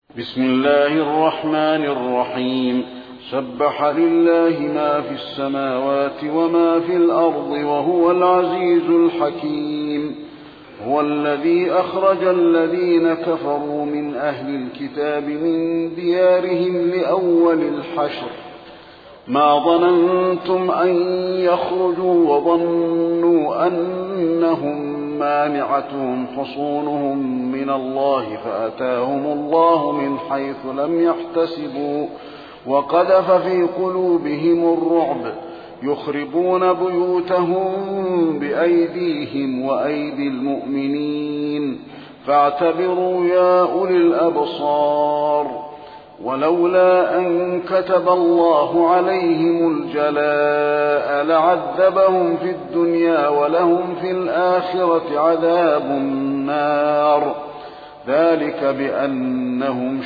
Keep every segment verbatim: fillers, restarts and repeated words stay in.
بسم الله الرحمن الرحيم. سبح لله ما في السماوات وما في الأرض وهو العزيز الحكيم. هو الذي أخرج الذين كفروا من أهل الكتاب من ديارهم لأول الحشر ما ظننتم أن يخرجوا وظنوا أنهم مانعتهم حصونهم من الله فأتاهم الله من حيث لم يحتسبوا وقذف في قلوبهم الرعب يخربون بيوتهم بأيديهم وأيدي المؤمنين فاعتبروا يا أولي الأبصار. ولولا أن كتب الله عليهم الجلاء لعذبهم في الدنيا ولهم في الآخرة عذاب النار. ذلك بأنهم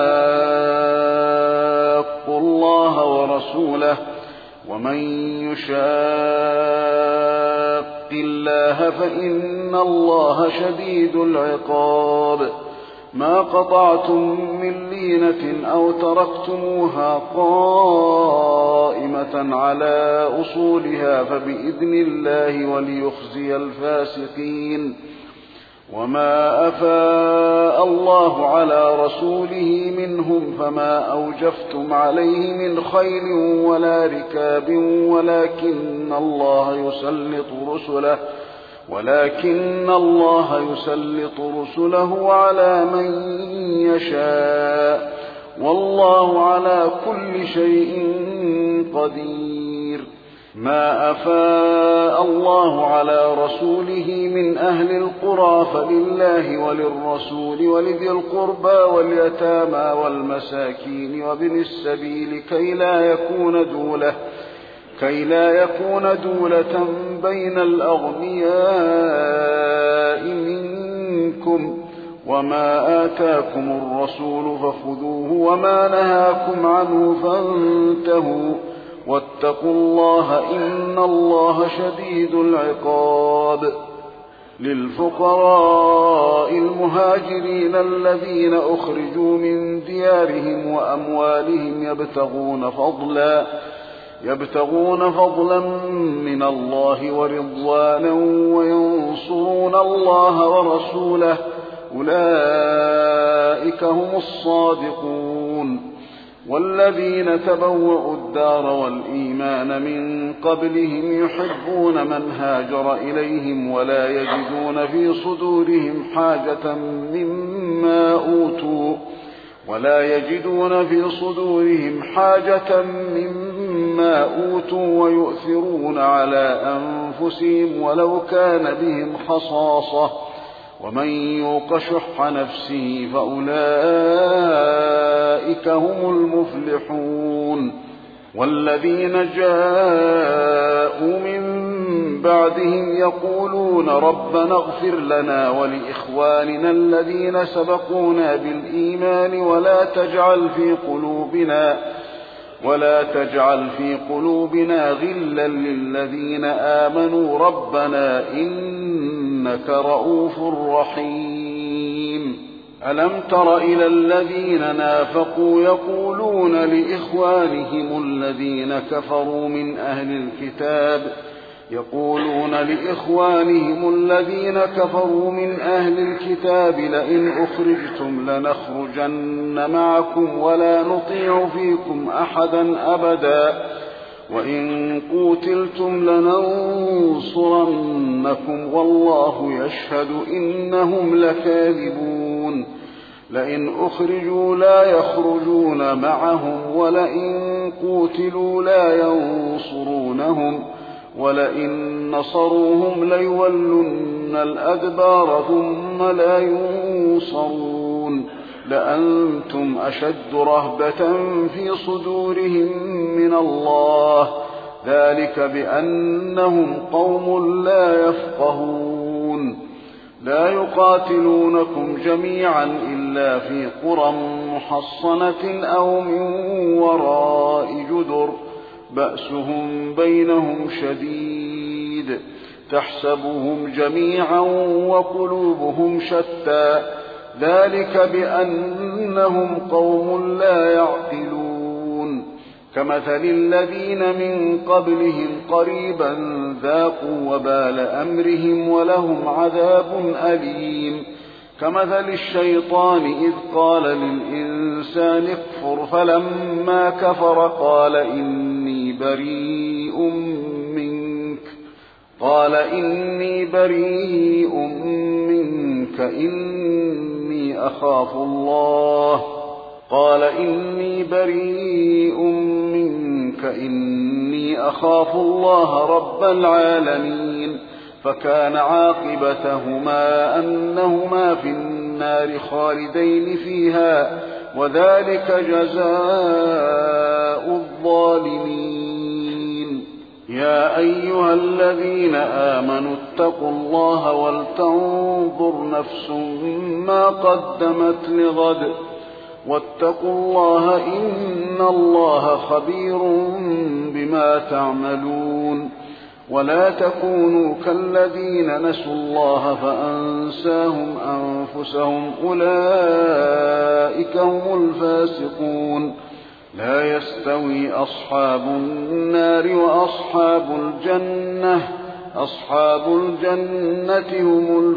شاقوا الله ورسوله ومن يشاق الله فإن الله شديد العقاب. ما قطعتم من لينة أو تركتموها قائمة على أصولها فبإذن الله وليخزي الفاسقين. وما أفاء الله على رسوله منهم فما أوجفتم عليه من خيل ولا ركاب ولكن الله يسلط رسله ولكن الله يسلط رسله على من يشاء والله على كل شيء قدير. ما أفاء الله على رسوله من أهل القرى فلله وللرسول ولذي القربى واليتامى والمساكين وابن السبيل كي لا يكون دولة كي لا يكون دولة بين الأغنياء منكم. وما آتاكم الرسول فخذوه وما نهاكم عنه فانتهوا واتقوا الله إن الله شديد العقاب. للفقراء المهاجرين الذين أخرجوا من ديارهم وأموالهم يبتغون فضلا يبتغون فضلا من الله ورضوانا وينصرون الله ورسوله أولئك هم الصادقون. والذين تبوأوا الدار والإيمان من قبلهم يحبون من هاجر إليهم ولا يجدون في صدورهم حاجة مما أوتوا ولا يجدون في صدورهم حاجة مما أوتوا ويؤثرون على أنفسهم ولو كان بهم خصاصة ومن يوق شح نفسه فأولئك هم المفلحون. والذين جاءوا من بعدهم يقولون ربنا اغفر لنا ولإخواننا الذين سبقونا بالإيمان ولا تجعل في قلوبنا ولا تجعل في قلوبنا غلا للذين آمنوا ربنا إنك رؤوف رحيم. ألم تر إلى الذين نافقوا يقولون لإخوانهم الذين كفروا من أهل الكتاب يقولون لإخوانهم الذين كفروا من أهل الكتاب لئن أخرجتم لنخرجن معكم ولا نطيع فيكم أحدا أبدا وإن قوتلتم لننصرنكم والله يشهد إنهم لكاذبون. لئن أخرجوا لا يخرجون معهم ولئن قوتلوا لا ينصرونهم ولئن نصروهم ليولن الأدبار ثم لا ينصرون لأنتم أشد رهبة في صدورهم من الله ذلك بأنهم قوم لا يفقهون. لا يقاتلونكم جميعا إلا في قرى محصنة أو من وراء جدر بأسهم بينهم شديد تحسبهم جميعا وقلوبهم شتى ذلك بأنهم قوم لا يعقلون كمثل الذين من قبلهم قريبا ذاقوا وبال أمرهم ولهم عذاب أليم كمثل الشيطان إذ قال للإنسان اكفر فلما كفر قال إني بريء منك قال إني بريء منك إني أخاف الله قال إني بريء منك إني أخاف الله رب العالمين فكان عاقبتهما أنهما في النار خالدين فيها وذلك جزاء الظالمين يا أيها الذين آمنوا اتقوا الله ولتنظر نفس ما قدمت لغد واتقوا الله إن الله خبير بما تعملون ولا تكونوا كالذين نسوا الله فأنساهم أنفسهم أولئك هم الفاسقون لا يستوي أصحاب النار وأصحاب الجنة أصحاب الجنة هم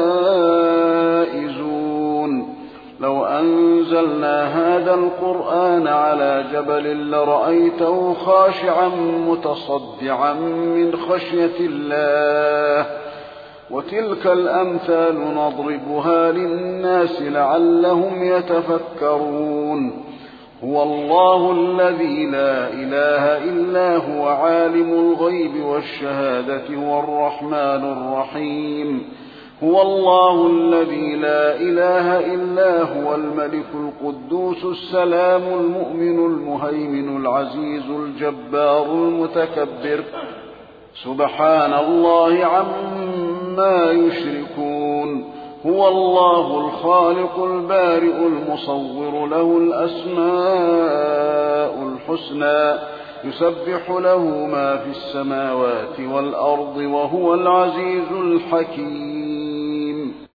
الفائزون لو أنزلنا هذا القرآن على جبل لرأيته خاشعا متصدعا من خشية الله وتلك الأمثال نضربها للناس لعلهم يتفكرون هو الله الذي لا إله إلا هو عالم الغيب والشهادة هو الرحمن الرحيم هو الله الذي لا إله إلا هو الملك القدوس السلام المؤمن المهيمن العزيز الجبار المتكبر سبحان الله عما يشركون هو الله الخالق البارئ المصور له الأسماء الحسنى يسبح له ما في السماوات والأرض وهو العزيز الحكيم